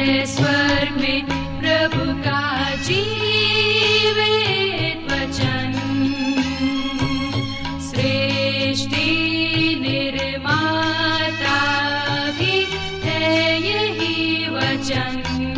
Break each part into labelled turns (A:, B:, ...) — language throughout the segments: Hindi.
A: है स्वर्ग में प्रभु का जीवित वचन। सृष्टि निर्माता भी है यही वचन।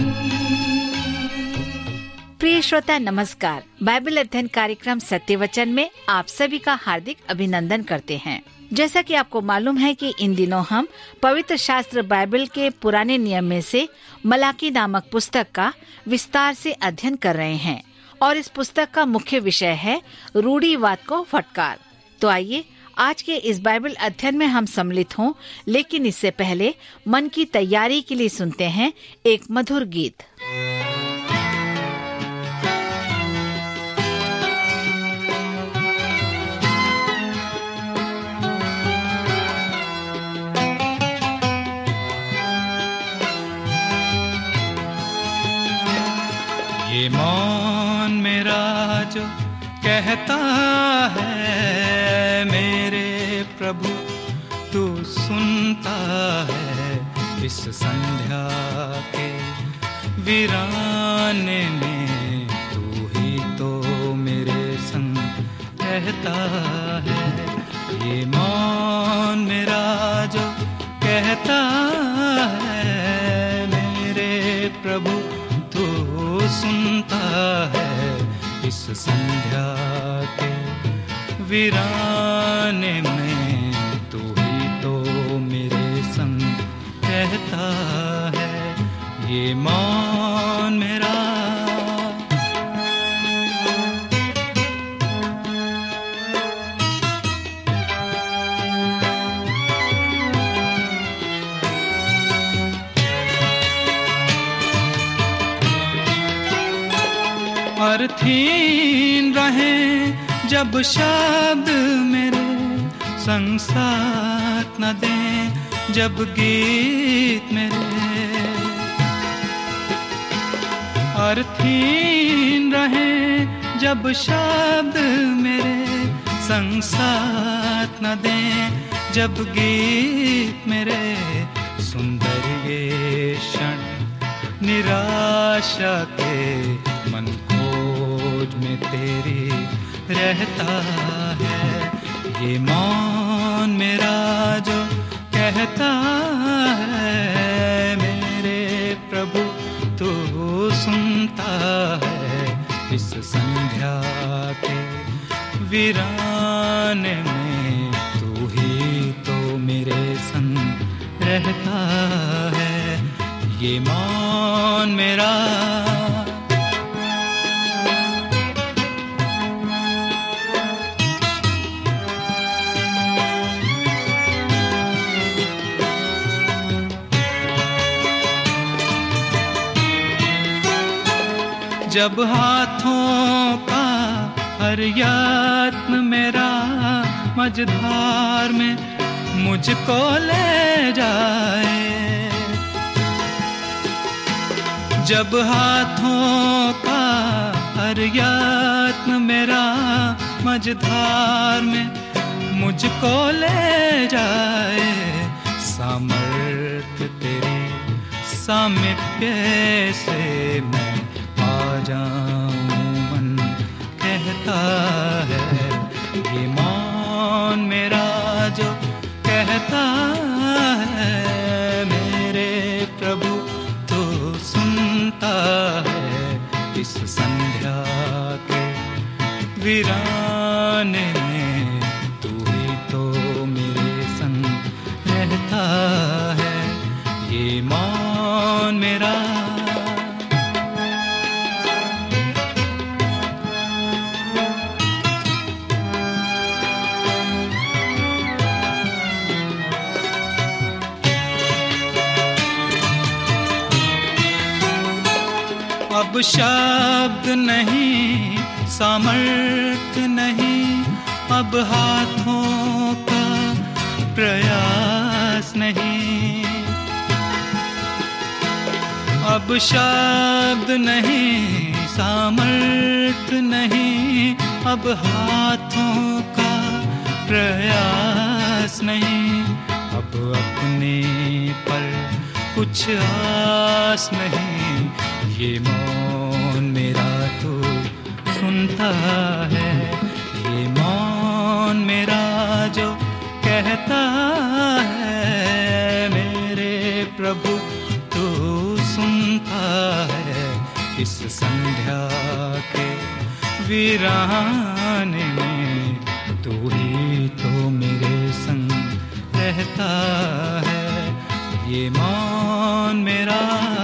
B: प्रिय श्रोता नमस्कार। बाइबल अध्ययन कार्यक्रम सत्य वचन में आप सभी का हार्दिक अभिनंदन करते हैं। जैसा कि आपको मालूम है कि इन दिनों हम पवित्र शास्त्र बाइबल के पुराने नियम में से मलाकी नामक पुस्तक का विस्तार से अध्ययन कर रहे हैं और इस पुस्तक का मुख्य विषय है रूढ़िवाद को फटकार। तो आइए आज के इस बाइबल अध्ययन में हम सम्मिलित हों, लेकिन इससे पहले मन की तैयारी के लिए सुनते हैं एक मधुर गीत।
C: ये मौन मेरा जो कहता है मेरे प्रभु तू सुनता है। इस संध्या के वीराने में तू ही तो मेरे संग रहता है। ये मौन मेरा जो कहता है मेरे प्रभु सुनता है। इस संध्या के वीराने में तू ही तो मेरे संग रहता है। ये मौन मेरा अर्थहीन रहे जब शब्द मेरे संग साथ न दें, जब गीत मेरे अर्थहीन रहे जब शब्द मेरे संग साथ न दें, जब गीत मेरे सुंदर ये क्षण निराशा के मन खोज में तेरी रहता है। ये मौन मेरा जो कहता है मेरे प्रभु तू सुनता है। इस संध्या के वीराने में तू ही तो मेरे संग रहता है। ये मौन मेरा जब हाथों का हर यत्न मेरा मझधार में मुझको ले जाए, जब हाथों का हर यत्न मेरा मझधार में मुझको ले जाए, सामर्थ्य तेरी सामीप्य से मैं जाऊं मन कहता है। ये मौन मेरा जो कहता है मेरे प्रभु तो सुनता है। इस संध्या के वीराने में तू ही तो मेरे संग रहता है। ये मौन मेरा अब शब्द नहीं, सामर्थ्य नहीं, अब हाथों का प्रयास नहीं। अब शब्द नहीं, सामर्थ्य नहीं, अब हाथों का प्रयास नहीं। अब अपने पर कुछ आस नहीं, ये मौन मेरा तो सुनता है, ये मौन मेरा जो कहता है, मेरे प्रभु तू सुनता है। इस संध्या के वीराने में तू ही तो मेरे संग रहता है, ये मौन मेरा।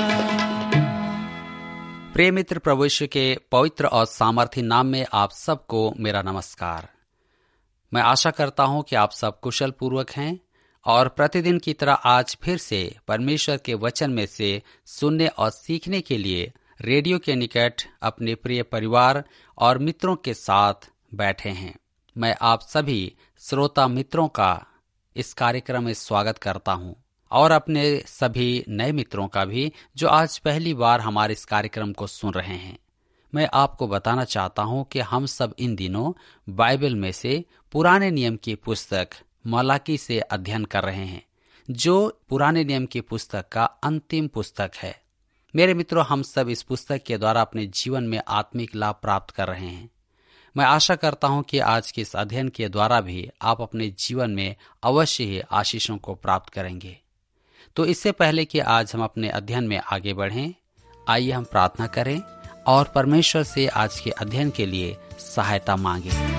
D: प्रिय मित्र, प्रभु यीशु के पवित्र और सामर्थी नाम में आप सबको मेरा नमस्कार। मैं आशा करता हूं कि आप सब कुशल पूर्वक हैं और प्रतिदिन की तरह आज फिर से परमेश्वर के वचन में से सुनने और सीखने के लिए रेडियो के निकट अपने प्रिय परिवार और मित्रों के साथ बैठे हैं। मैं आप सभी श्रोता मित्रों का इस कार्यक्रम में स्वागत करता हूं और अपने सभी नए मित्रों का भी जो आज पहली बार हमारे इस कार्यक्रम को सुन रहे हैं। मैं आपको बताना चाहता हूं कि हम सब इन दिनों बाइबल में से पुराने नियम की पुस्तक मलाकी से अध्ययन कर रहे हैं, जो पुराने नियम की पुस्तक का अंतिम पुस्तक है। मेरे मित्रों, हम सब इस पुस्तक के द्वारा अपने जीवन में आत्मिक लाभ प्राप्त कर रहे हैं। मैं आशा करता हूं कि आज के इस अध्ययन के द्वारा भी आप अपने जीवन में अवश्य ही आशीषों को प्राप्त करेंगे। तो इससे पहले कि आज हम अपने अध्ययन में आगे बढ़ें, आइए हम प्रार्थना करें और परमेश्वर से आज के अध्ययन के लिए सहायता मांगें।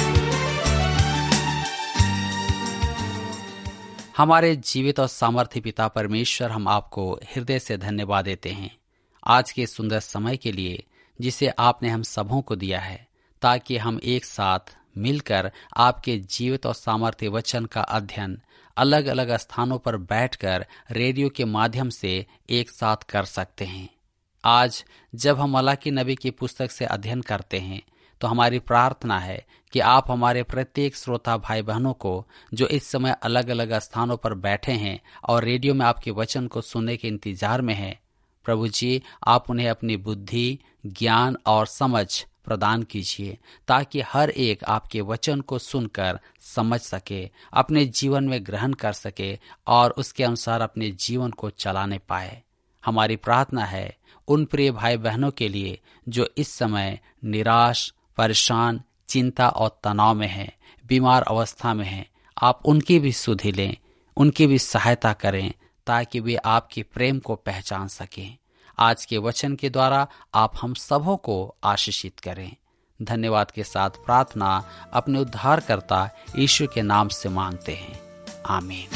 D: हमारे जीवित और सामर्थ्य पिता परमेश्वर, हम आपको हृदय से धन्यवाद देते हैं आज के सुंदर समय के लिए जिसे आपने हम सबों को दिया है, ताकि हम एक साथ मिलकर आपके जीवित और सामर्थ्य वचन का अध्ययन अलग अलग स्थानों पर बैठकर रेडियो के माध्यम से एक साथ कर सकते हैं। आज जब हम मलाकी नबी की पुस्तक से अध्ययन करते हैं तो हमारी प्रार्थना है कि आप हमारे प्रत्येक श्रोता भाई बहनों को जो इस समय अलग अलग स्थानों पर बैठे हैं और रेडियो में आपके वचन को सुनने के इंतजार में हैं, प्रभु जी आप उन्हें अपनी बुद्धि, ज्ञान और समझ प्रदान कीजिए, ताकि हर एक आपके वचन को सुनकर समझ सके, अपने जीवन में ग्रहण कर सके और उसके अनुसार अपने जीवन को चलाने पाए। हमारी प्रार्थना है उन प्रिय भाई बहनों के लिए जो इस समय निराश, परेशान, चिंता और तनाव में हैं, बीमार अवस्था में हैं, आप उनकी भी सुधि लें, उनकी भी सहायता करें, ताकि वे आपके प्रेम को पहचान सकें। आज के वचन के द्वारा आप हम सबों को आशीषित करें। धन्यवाद के साथ प्रार्थना अपने उद्धारकर्ता यीशु के नाम से मांगते हैं, आमीन।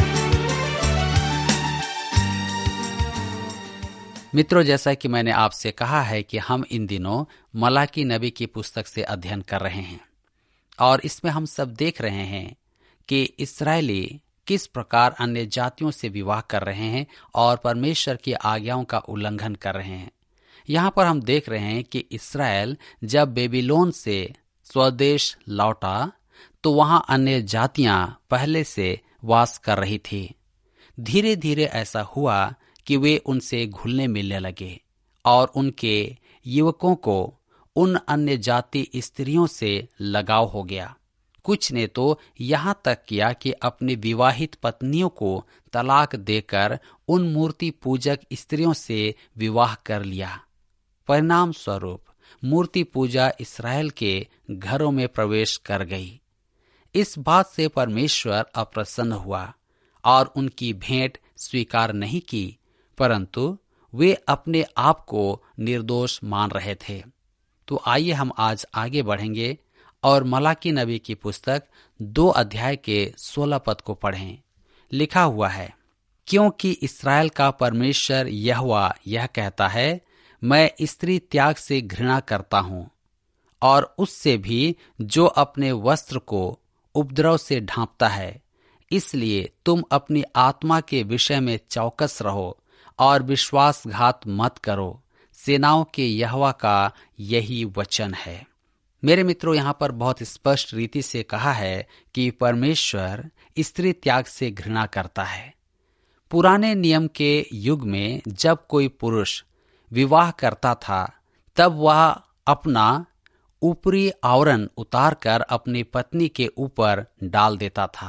D: मित्रों, जैसा कि मैंने आपसे कहा है कि हम इन दिनों मलाकी नबी की पुस्तक से अध्ययन कर रहे हैं और इसमें हम सब देख रहे हैं कि इस्राएली किस प्रकार अन्य जातियों से विवाह कर रहे हैं और परमेश्वर की आज्ञाओं का उल्लंघन कर रहे हैं। यहाँ पर हम देख रहे हैं कि इस्राएल जब बेबीलोन से स्वदेश लौटा तो वहाँ अन्य जातियां पहले से वास कर रही थी। धीरे धीरे ऐसा हुआ कि वे उनसे घुलने मिलने लगे और उनके युवकों को उन अन्य जाति स्त्रियों से लगाव हो गया। कुछ ने तो यहाँ तक किया कि अपनी विवाहित पत्नियों को तलाक देकर उन मूर्ति पूजक स्त्रियों से विवाह कर लिया। परिणाम स्वरूप मूर्ति पूजा इस्राएल के घरों में प्रवेश कर गई। इस बात से परमेश्वर अप्रसन्न हुआ और उनकी भेंट स्वीकार नहीं की, परंतु वे अपने आप को निर्दोष मान रहे थे। तो आइए हम आज आगे बढ़ेंगे और मलाकी नबी की पुस्तक 2 अध्याय के 16 पद को पढ़ें। लिखा हुआ है, क्योंकि इस्राएल का परमेश्वर यहोवा यह कहता है, मैं स्त्री त्याग से घृणा करता हूँ और उससे भी जो अपने वस्त्र को उपद्रव से ढांपता है। इसलिए तुम अपनी आत्मा के विषय में चौकस रहो और विश्वासघात मत करो। सेनाओं के यहोवा का यही वचन है। मेरे मित्रों, यहाँ पर बहुत स्पष्ट रीति से कहा है कि परमेश्वर स्त्री त्याग से घृणा करता है। पुराने नियम के युग में जब कोई पुरुष विवाह करता था तब वह अपना ऊपरी आवरण उतारकर अपनी पत्नी के ऊपर डाल देता था,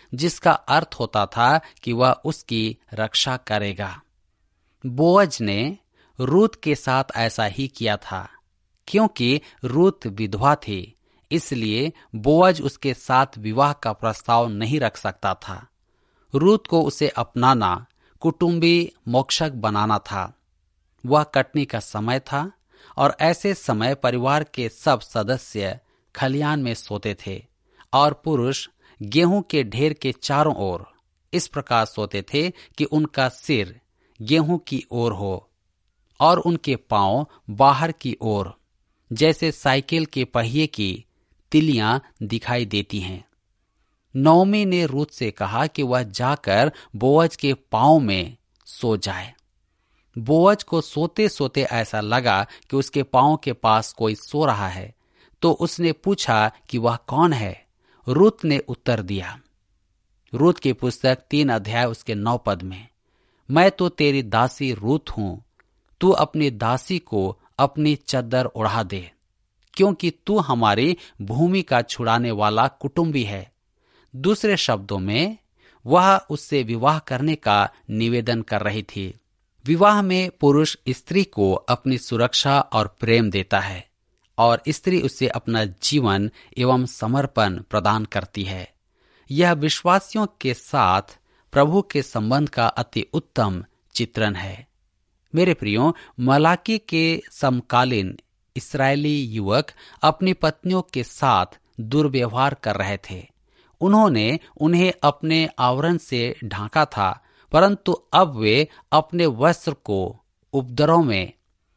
D: जिसका अर्थ होता था कि वह उसकी रक्षा करेगा। बोअज ने रूत के साथ ऐसा ही किया था। क्योंकि रूत विधवा थी, इसलिए बोअज उसके साथ विवाह का प्रस्ताव नहीं रख सकता था। रूत को उसे अपनाना, कुटुंबी मोक्षक बनाना था। वह कटनी का समय था और ऐसे समय परिवार के सब सदस्य खलिहान में सोते थे और पुरुष गेहूं के ढेर के चारों ओर इस प्रकार सोते थे कि उनका सिर गेहूं की ओर हो और उनके पांव बाहर की ओर, जैसे साइकिल के पहिए की तिलियां दिखाई देती हैं। नओमी ने रूत से कहा कि वह जाकर बोअज के पांव में सो जाए। बोअज को सोते सोते ऐसा लगा कि उसके पांव के पास कोई सो रहा है, तो उसने पूछा कि वह कौन है। रूत ने उत्तर दिया, रूत की पुस्तक 3 अध्याय उसके 9 पद में, मैं तो तेरी दासी रूत हूं, तू अपनी दासी को अपनी चद्दर ओढ़ा दे, क्योंकि तू हमारी भूमि का छुड़ाने वाला कुटुंबी है। दूसरे शब्दों में वह उससे विवाह करने का निवेदन कर रही थी। विवाह में पुरुष स्त्री को अपनी सुरक्षा और प्रेम देता है और स्त्री उसे अपना जीवन एवं समर्पण प्रदान करती है। यह विश्वासियों के साथ प्रभु के संबंध का अति उत्तम चित्रण है। मेरे प्रियो, मलाकी के समकालीन इस्राएली युवक अपनी पत्नियों के साथ दुर्व्यवहार कर रहे थे। उन्होंने उन्हें अपने आवरण से ढांका था, परंतु अब वे अपने वस्त्र को उपद्रव में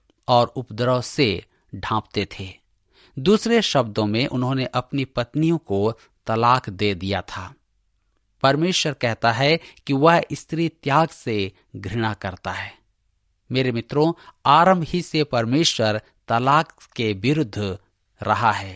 D: और उपद्रव से ढांपते थे। दूसरे शब्दों में उन्होंने अपनी पत्नियों को तलाक दे दिया था। परमेश्वर कहता है कि वह स्त्री त्याग से घृणा करता है। मेरे मित्रों, आरंभ ही से परमेश्वर तलाक के विरुद्ध रहा है,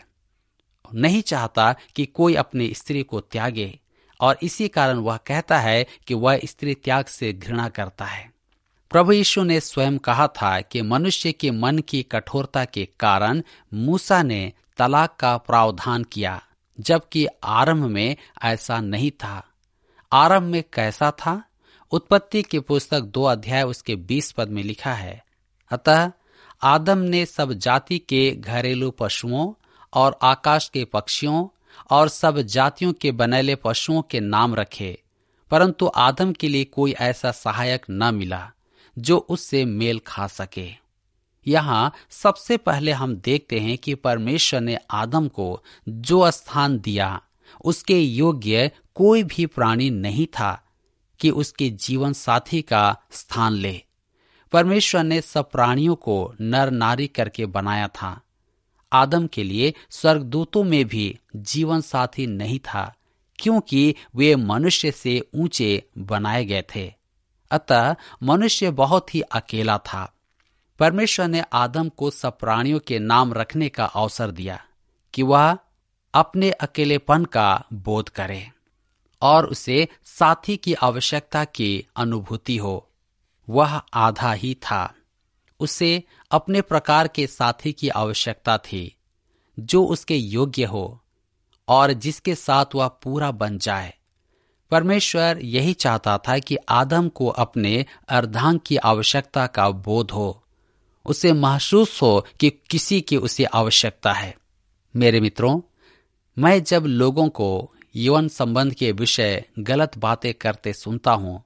D: नहीं चाहता कि कोई अपनी स्त्री को त्यागे, और इसी कारण वह कहता है कि वह स्त्री त्याग से घृणा करता है। प्रभु यीशु ने स्वयं कहा था कि मनुष्य के मन की कठोरता के कारण मूसा ने तलाक का प्रावधान किया, जबकि आरंभ में ऐसा नहीं था। आरंभ में कैसा था? उत्पत्ति की पुस्तक 2 अध्याय उसके 20 पद में लिखा है, अतः आदम ने सब जाति के घरेलू पशुओं और आकाश के पक्षियों और सब जातियों के बनेले पशुओं के नाम रखे, परंतु आदम के लिए कोई ऐसा सहायक न मिला जो उससे मेल खा सके। यहाँ सबसे पहले हम देखते हैं कि परमेश्वर ने आदम को जो स्थान दिया, उसके योग्य कोई भी प्राणी नहीं था कि उसके जीवन साथी का स्थान ले। परमेश्वर ने सब प्राणियों को नर नारी करके बनाया था। आदम के लिए स्वर्गदूतों में भी जीवन साथी नहीं था, क्योंकि वे मनुष्य से ऊंचे बनाए गए थे। अतः मनुष्य बहुत ही अकेला था। परमेश्वर ने आदम को सब प्राणियों के नाम रखने का अवसर दिया कि वह अपने अकेलेपन का बोध करे और उसे साथी की आवश्यकता की अनुभूति हो। वह आधा ही था। उसे अपने प्रकार के साथी की आवश्यकता थी जो उसके योग्य हो और जिसके साथ वह पूरा बन जाए। परमेश्वर यही चाहता था कि आदम को अपने अर्धांग की आवश्यकता का बोध हो, उसे महसूस हो कि किसी की उसे आवश्यकता है। मेरे मित्रों, मैं जब लोगों को यौन संबंध के विषय गलत बातें करते सुनता हूं,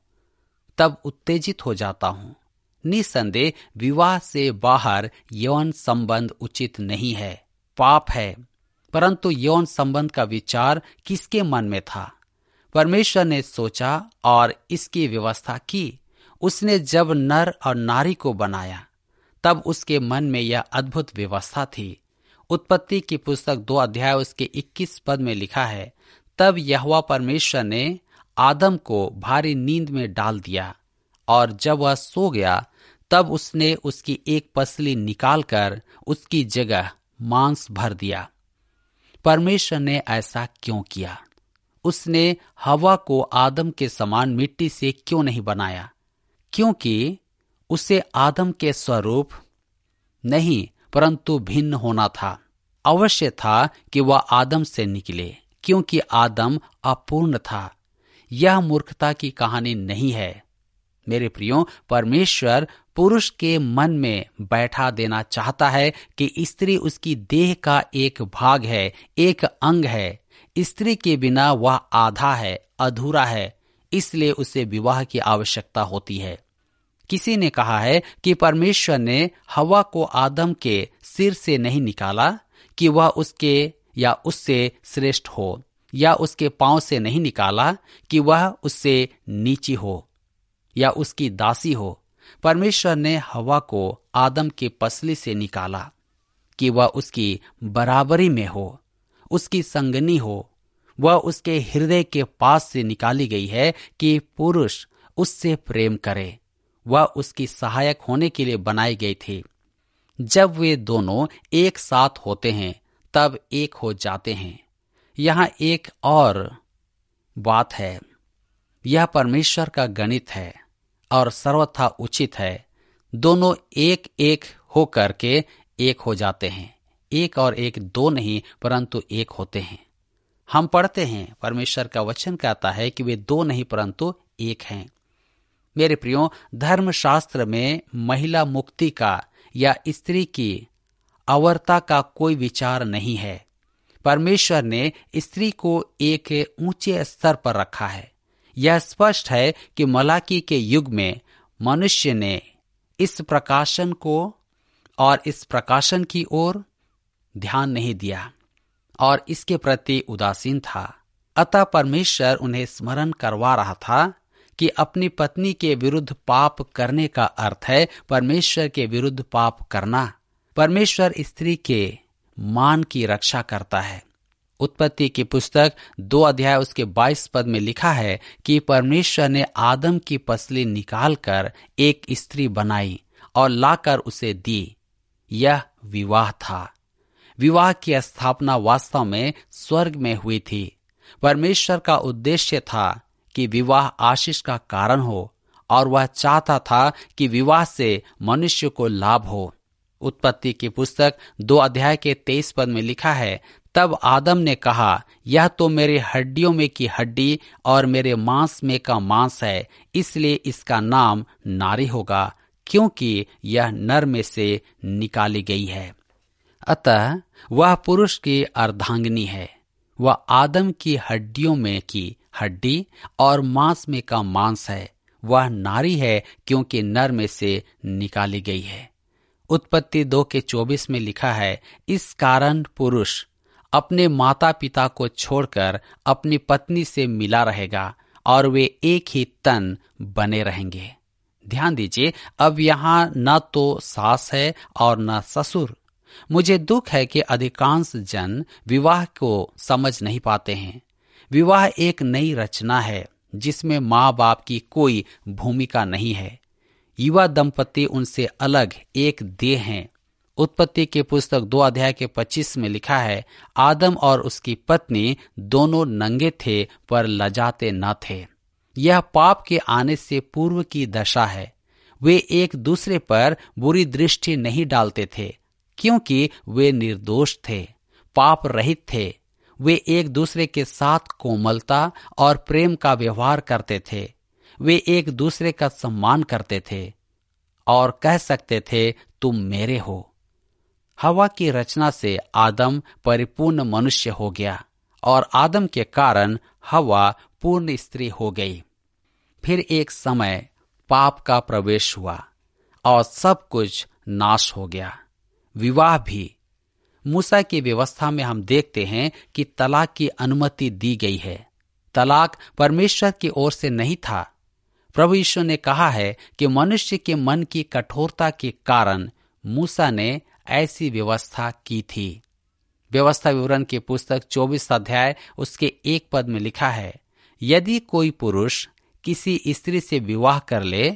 D: तब उत्तेजित हो जाता हूं। निसंदेह विवाह से बाहर यौन संबंध उचित नहीं है, पाप है। परंतु यौन संबंध का विचार किसके मन में था? परमेश्वर ने सोचा और इसकी व्यवस्था की। उसने जब नर और नारी को बनाया, तब उसके मन में यह अद्भुत व्यवस्था थी। उत्पत्ति की पुस्तक 2 अध्याय उसके 21 पद में लिखा है, तब यहोवा परमेश्वर ने आदम को भारी नींद में डाल दिया और जब वह सो गया, तब उसने उसकी एक पसली निकालकर उसकी जगह मांस भर दिया। परमेश्वर ने ऐसा क्यों किया? उसने हवा को आदम के समान मिट्टी से क्यों नहीं बनाया? क्योंकि उसे आदम के स्वरूप नहीं परंतु भिन्न होना था। अवश्य था कि वह आदम से निकले, क्योंकि आदम अपूर्ण था। यह मूर्खता की कहानी नहीं है। मेरे प्रियो, परमेश्वर पुरुष के मन में बैठा देना चाहता है कि स्त्री उसकी देह का एक भाग है, एक अंग है। स्त्री के बिना वह आधा है, अधूरा है, इसलिए उसे विवाह की आवश्यकता होती है। किसी ने कहा है कि परमेश्वर ने हवा को आदम के सिर से नहीं निकाला कि वह उसके या उससे श्रेष्ठ हो, या उसके पांव से नहीं निकाला कि वह उससे नीची हो या उसकी दासी हो। परमेश्वर ने हवा को आदम के पसली से निकाला कि वह उसकी बराबरी में हो, उसकी संगनी हो। वह उसके हृदय के पास से निकाली गई है कि पुरुष उससे प्रेम करे। वह उसकी सहायक होने के लिए बनाई गई थी। जब वे दोनों एक साथ होते हैं तब एक हो जाते हैं। यहाँ एक और बात है, यह परमेश्वर का गणित है और सर्वथा उचित है। दोनों एक एक हो करके एक हो जाते हैं। एक और एक दो नहीं, परंतु एक होते हैं। हम पढ़ते हैं, परमेश्वर का वचन कहता है कि वे दो नहीं परंतु एक हैं। मेरे प्रियो, धर्मशास्त्र में महिला मुक्ति का या स्त्री की अवरता का कोई विचार नहीं है। परमेश्वर ने स्त्री को एक ऊंचे स्तर पर रखा है। यह स्पष्ट है कि मलाकी के युग में मनुष्य ने इस प्रकाशन को और इस प्रकाशन की ओर ध्यान नहीं दिया और इसके प्रति उदासीन था। अतः परमेश्वर उन्हें स्मरण करवा रहा था कि अपनी पत्नी के विरुद्ध पाप करने का अर्थ है परमेश्वर के विरुद्ध पाप करना। परमेश्वर स्त्री के मान की रक्षा करता है। उत्पत्ति की पुस्तक 2 अध्याय उसके 22 पद में लिखा है कि परमेश्वर ने आदम की पसली निकालकर एक स्त्री बनाई और लाकर उसे दी। यह विवाह था। विवाह की स्थापना वास्तव में स्वर्ग में हुई थी। परमेश्वर का उद्देश्य था कि विवाह आशीष का कारण हो और वह चाहता था कि विवाह से मनुष्य को लाभ हो। उत्पत्ति की पुस्तक 2 अध्याय के 23 पद में लिखा है, तब आदम ने कहा, यह तो मेरे हड्डियों में की हड्डी और मेरे मांस में का मांस है, इसलिए इसका नाम नारी होगा, क्योंकि यह नर में से निकाली गई है। अतः वह पुरुष की अर्धांगिनी है। वह आदम की हड्डियों में की हड्डी और मांस में का मांस है। वह नारी है क्योंकि नर में से निकाली गई है। उत्पत्ति 2 के 24 में लिखा है, इस कारण पुरुष अपने माता पिता को छोड़कर अपनी पत्नी से मिला रहेगा और वे एक ही तन बने रहेंगे। ध्यान दीजिए, अब यहाँ न तो सास है और न ससुर। मुझे दुख है कि अधिकांश जन विवाह को समझ नहीं पाते हैं। विवाह एक नई रचना है जिसमें माँ बाप की कोई भूमिका नहीं है। युवा दंपति उनसे अलग एक देह हैं। उत्पत्ति की पुस्तक 2 अध्याय के 25 में लिखा है, आदम और उसकी पत्नी दोनों नंगे थे पर लजाते न थे। यह पाप के आने से पूर्व की दशा है। वे एक दूसरे पर बुरी दृष्टि नहीं डालते थे क्योंकि वे निर्दोष थे, पाप रहित थे। वे एक दूसरे के साथ कोमलता और प्रेम का व्यवहार करते थे। वे एक दूसरे का सम्मान करते थे और कह सकते थे, तुम मेरे हो। हवा की रचना से आदम परिपूर्ण मनुष्य हो गया और आदम के कारण हवा पूर्ण स्त्री हो गई। फिर एक समय पाप का प्रवेश हुआ और सब कुछ नाश हो गया, विवाह भी। मूसा की व्यवस्था में हम देखते हैं कि तलाक की अनुमति दी गई है। तलाक परमेश्वर की ओर से नहीं था। प्रभु यीशु ने कहा है कि मनुष्य के मन की कठोरता के कारण मूसा ने ऐसी व्यवस्था की थी। व्यवस्था विवरण की पुस्तक 24 अध्याय उसके 1 पद में लिखा है, यदि कोई पुरुष किसी स्त्री से विवाह कर ले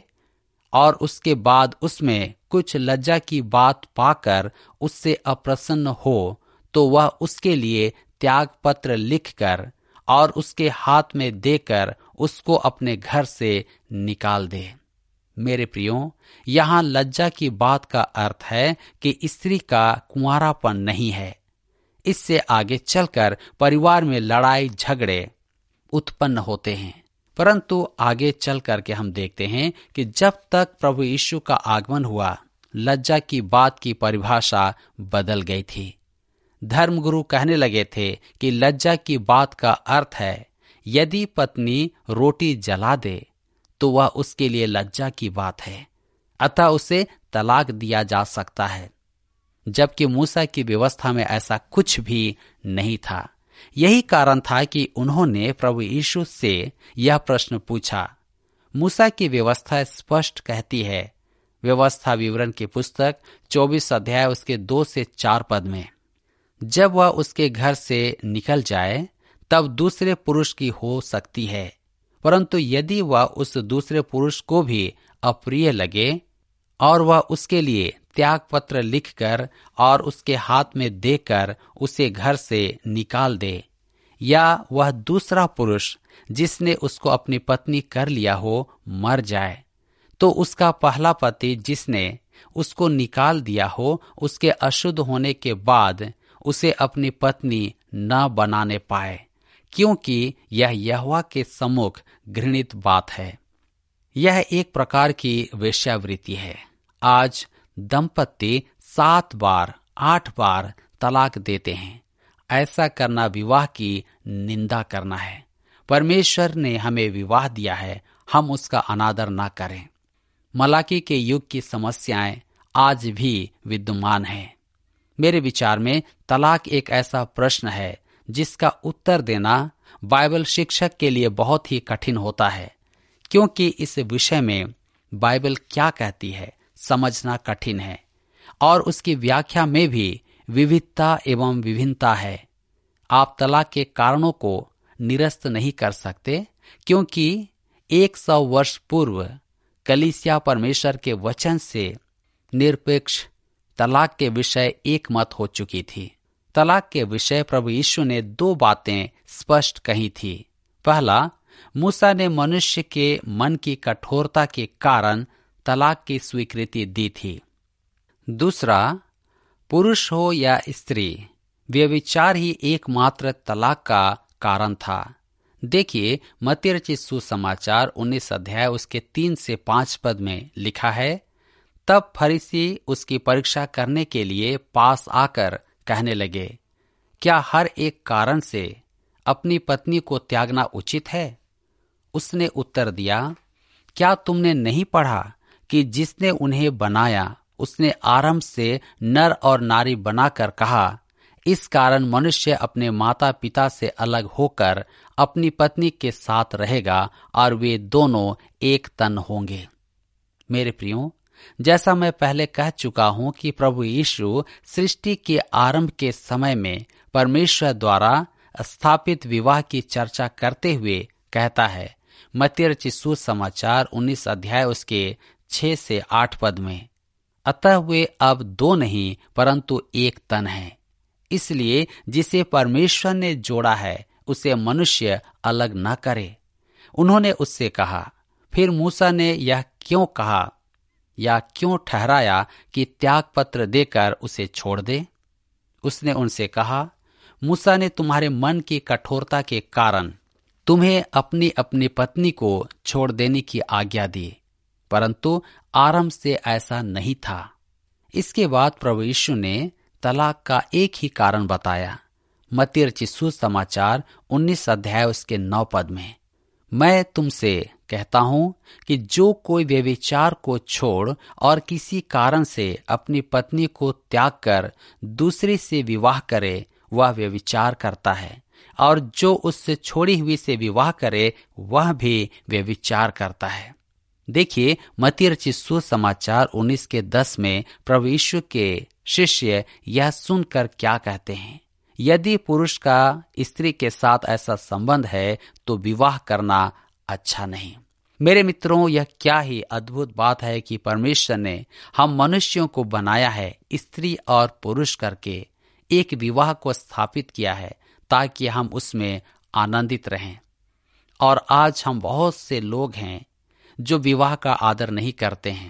D: और उसके बाद उसमें कुछ लज्जा की बात पाकर उससे अप्रसन्न हो, तो वह उसके लिए त्याग पत्र लिखकर और उसके हाथ में देकर उसको अपने घर से निकाल दे। मेरे प्रियो, यहाँ लज्जा की बात का अर्थ है कि स्त्री का कुंवारापन नहीं है। इससे आगे चलकर परिवार में लड़ाई झगड़े उत्पन्न होते हैं। परंतु आगे चल करके हम देखते हैं कि जब तक प्रभु यीशु का आगमन हुआ, लज्जा की बात की परिभाषा बदल गई थी। धर्मगुरु कहने लगे थे कि लज्जा की बात का अर्थ है यदि पत्नी रोटी जला दे तो वह उसके लिए लज्जा की बात है, अतः उसे तलाक दिया जा सकता है, जबकि मूसा की व्यवस्था में ऐसा कुछ भी नहीं था। यही कारण था कि उन्होंने प्रभु यीशु से यह प्रश्न पूछा। मूसा की व्यवस्था स्पष्ट कहती है, व्यवस्था विवरण की पुस्तक 24 अध्याय उसके 2 से 4 पद में, जब वह उसके घर से निकल जाए तब दूसरे पुरुष की हो सकती है, परंतु यदि वह उस दूसरे पुरुष को भी अप्रिय लगे और वह उसके लिए त्याग पत्र लिखकर और उसके हाथ में देकर उसे घर से निकाल दे, या वह दूसरा पुरुष जिसने उसको अपनी पत्नी कर लिया हो मर जाए, तो उसका पहला पति जिसने उसको निकाल दिया हो उसके अशुद्ध होने के बाद उसे अपनी पत्नी न बनाने पाए, क्योंकि यह यहोवा के सम्मुख घृणित बात है। यह एक प्रकार की वेश्यावृत्ति है। आज दंपत्ति 7 बार 8 बार तलाक देते हैं। ऐसा करना विवाह की निंदा करना है। परमेश्वर ने हमें विवाह दिया है, हम उसका अनादर ना करें। मलाकी के युग की समस्याएं आज भी विद्यमान हैं। मेरे विचार में तलाक एक ऐसा प्रश्न है जिसका उत्तर देना बाइबल शिक्षक के लिए बहुत ही कठिन होता है, क्योंकि इस विषय में बाइबल क्या कहती है समझना कठिन है और उसकी व्याख्या में भी विविधता एवं विभिन्नता है। आप तलाक के कारणों को निरस्त नहीं कर सकते, क्योंकि 100 वर्ष पूर्व कलीसिया परमेश्वर के वचन से निरपेक्ष तलाक के विषय एक मत हो चुकी थी। तलाक के विषय प्रभु यीशु ने 2 बातें स्पष्ट कही थी। पहला, मूसा ने मनुष्य के मन की कठोरता के कारण तलाक की स्वीकृति दी थी। दूसरा, पुरुष हो या स्त्री, व्यभिचार ही एकमात्र तलाक का कारण था। देखिए, मत्ती रचित सुसमाचार 19 अध्याय उसके 3 से 5 पद में लिखा है, तब फरीसी उसकी परीक्षा करने के लिए पास आकर कहने लगे, क्या हर एक कारण से अपनी पत्नी को त्यागना उचित है? उसने उत्तर दिया, क्या तुमने नहीं पढ़ा कि जिसने उन्हें बनाया उसने आरंभ से नर और नारी बनाकर कहा, इस कारण मनुष्य अपने माता पिता से अलग होकर अपनी पत्नी के साथ रहेगा और वे दोनों एक तन होंगे। मेरे प्रियो, जैसा मैं पहले कह चुका हूं कि प्रभु यीशु सृष्टि के आरंभ के समय में परमेश्वर द्वारा स्थापित विवाह की चर्चा करते हुए कहता है, मत्ती रचित सुसमाचार 19 अध्याय उसके 6 से 8 पद में, अतः वे अब 2 नहीं परंतु एक तन हैं। इसलिए जिसे परमेश्वर ने जोड़ा है उसे मनुष्य अलग न करे। उन्होंने उससे कहा, फिर मूसा ने यह क्यों कहा या क्यों ठहराया कि त्याग पत्र देकर उसे छोड़ दे? उसने उनसे कहा, मूसा ने तुम्हारे मन की कठोरता के कारण तुम्हें अपनी अपनी पत्नी को छोड़ देने की आज्ञा दी, परंतु आरंभ से ऐसा नहीं था। इसके बाद प्रभु यीशु ने तलाक का एक ही कारण बताया। मत्ती रचित सुसमाचार 19 अध्याय उसके 9 पद में, मैं तुमसे कहता हूं कि जो कोई व्यभिचार को छोड़ और किसी कारण से अपनी पत्नी को त्याग कर दूसरी से विवाह करे वह व्यभिचार करता है, और जो उससे छोड़ी हुई से विवाह करे वह भी व्यभिचार करता है। देखिए, मत्ती रचित सुसमाचार 19 के 10 में प्रभु यीशु के शिष्य यह सुनकर क्या कहते हैं, यदि पुरुष का स्त्री के साथ ऐसा संबंध है तो विवाह करना अच्छा नहीं। मेरे मित्रों, यह क्या ही अद्भुत बात है कि परमेश्वर ने हम मनुष्यों को बनाया है स्त्री और पुरुष करके, एक विवाह को स्थापित किया है ताकि हम उसमें आनंदित रहें। और आज हम बहुत से लोग हैं जो विवाह का आदर नहीं करते हैं।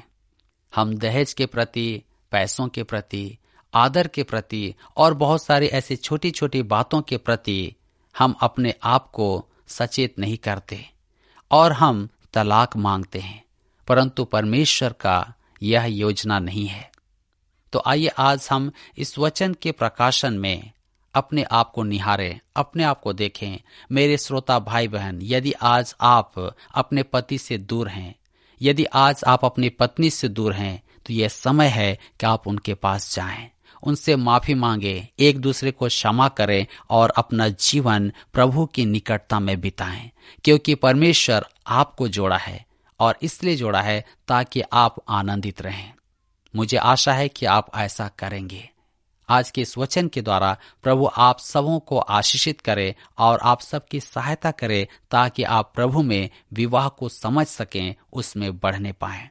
D: हम दहेज के प्रति, पैसों के प्रति, आदर के प्रति और बहुत सारी ऐसी छोटी छोटी बातों के प्रति हम अपने आप को सचेत नहीं करते। और हम तलाक मांगते हैं, परंतु परमेश्वर का यह योजना नहीं है। तो आइए आज हम इस वचन के प्रकाशन में अपने आप को निहारें, अपने आप को देखें। मेरे श्रोता भाई बहन, यदि आज आप अपने पति से दूर हैं, यदि आज आप अपनी पत्नी से दूर हैं, तो यह समय है कि आप उनके पास जाएं, उनसे माफी मांगे, एक दूसरे को क्षमा करें और अपना जीवन प्रभु की निकटता में बिताएं, क्योंकि परमेश्वर आपको जोड़ा है और इसलिए जोड़ा है ताकि आप आनंदित रहें। मुझे आशा है कि आप ऐसा करेंगे। आज के इस वचन के द्वारा प्रभु आप सबों को आशीषित करे और आप सबकी सहायता करे, ताकि आप प्रभु में विवाह को समझ सकें, उसमें बढ़ने पाएं।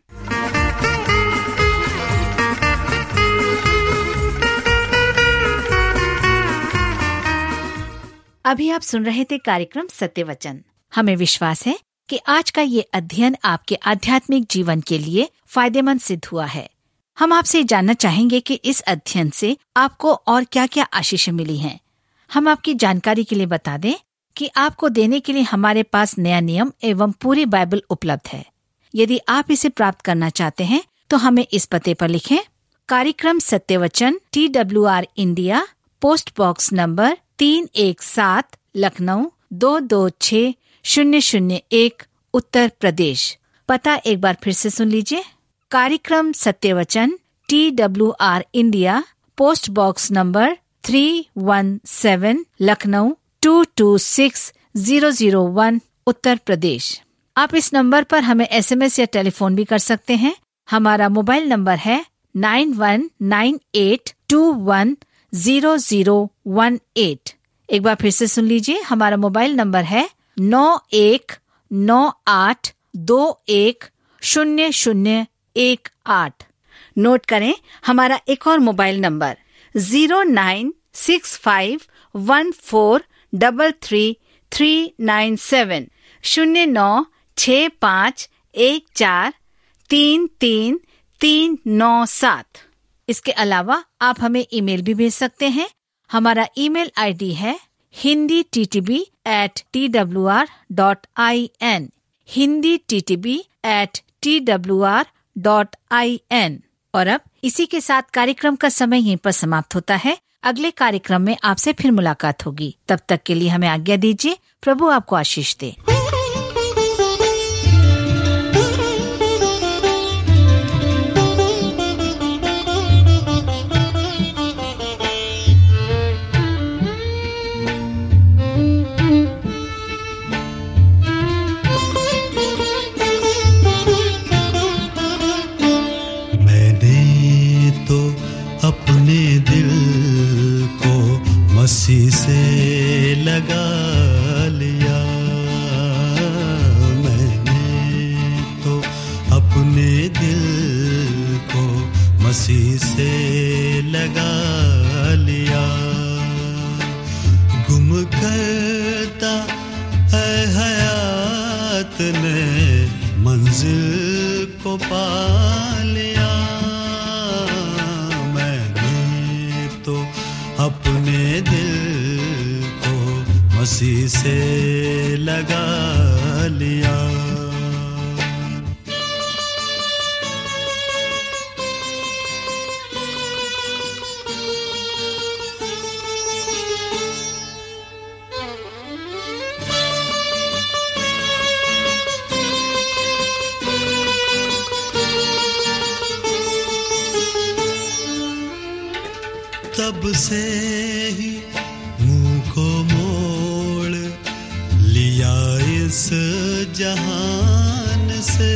B: अभी आप सुन रहे थे कार्यक्रम सत्य वचन। हमें विश्वास है कि आज का ये अध्ययन आपके आध्यात्मिक जीवन के लिए फायदेमंद सिद्ध हुआ है। हम आपसे जानना चाहेंगे कि इस अध्ययन से आपको और क्या क्या आशीष मिली हैं। हम आपकी जानकारी के लिए बता दें कि आपको देने के लिए हमारे पास नया नियम एवं पूरी बाइबल उपलब्ध है। यदि आप इसे प्राप्त करना चाहते हैं तो हमें इस पते पर लिखें। कार्यक्रम Satyavachan, TWR India, post box number 317, Lucknow 226001, Uttar Pradesh. पता एक बार फिर से सुन लीजिए। कार्यक्रम Satyavachan, TWR India, post box number 317, Lucknow 226001, Uttar Pradesh. आप इस नंबर पर हमें SMS या टेलीफोन भी कर सकते हैं। हमारा मोबाइल नंबर है 9198210018। एक बार फिर से सुन लीजिए। हमारा मोबाइल नंबर है 9198210018। नोट करें हमारा एक और मोबाइल नंबर 09651433397, 0965143397। इसके अलावा आप हमें ईमेल भी भेज सकते हैं। हमारा ईमेल आईडी है hinditb@twr.in, hinditb@twr.in। और अब इसी के साथ कार्यक्रम का समय यहीं पर समाप्त होता है। अगले कार्यक्रम में आपसे फिर मुलाकात होगी। तब तक के लिए हमें आज्ञा दीजिए। प्रभु आपको आशीष दे।
E: मसीह से लगा लिया, मैंने तो अपने दिल को मसीह से लगा लिया। गुम करता है हयात ने मंजिल को पा लिया, मैंने तो अपने दिल को मसीह से लगा लिया। तब से ही मुंह को मोड़ लिया इस जहान से,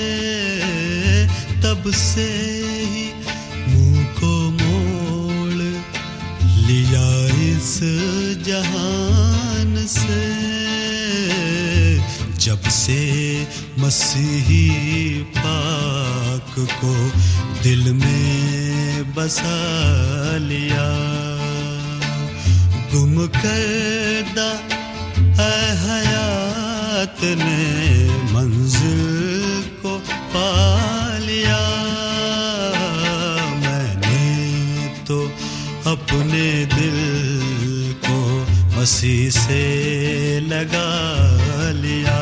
E: तब से ही मुंह को मोड़ लिया इस जहान से। जब से मसीही पाक को दिल में बसा लिया, गुम करदा है हयात ने मंजिल को पा लिया, मैंने तो अपने दिल को मसीह से लगा लिया।